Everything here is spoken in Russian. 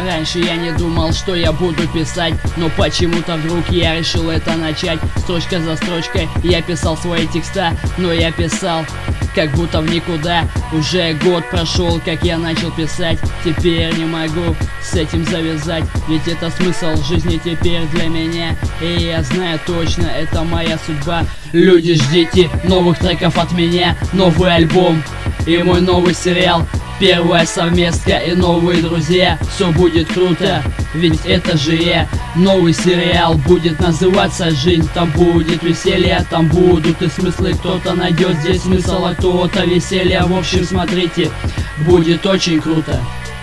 Раньше я не думал, что я буду писать, но почему-то вдруг я решил это начать. Строчка за строчкой я писал свои текста, но я писал как будто в никуда. Уже год прошел, как я начал писать. Теперь не могу с этим завязать, ведь это смысл жизни теперь для меня. И я знаю точно, это моя судьба. Люди, ждите новых треков от меня, новый альбом и мой новый сериал. Первая совместка и новые друзья. Все будет круто, ведь это же я. Новый сериал будет называться «Жизнь». Там будет веселье, там будут и смыслы. Кто-то найдет здесь смысл, а кто-то веселье. В общем, смотрите, будет очень круто.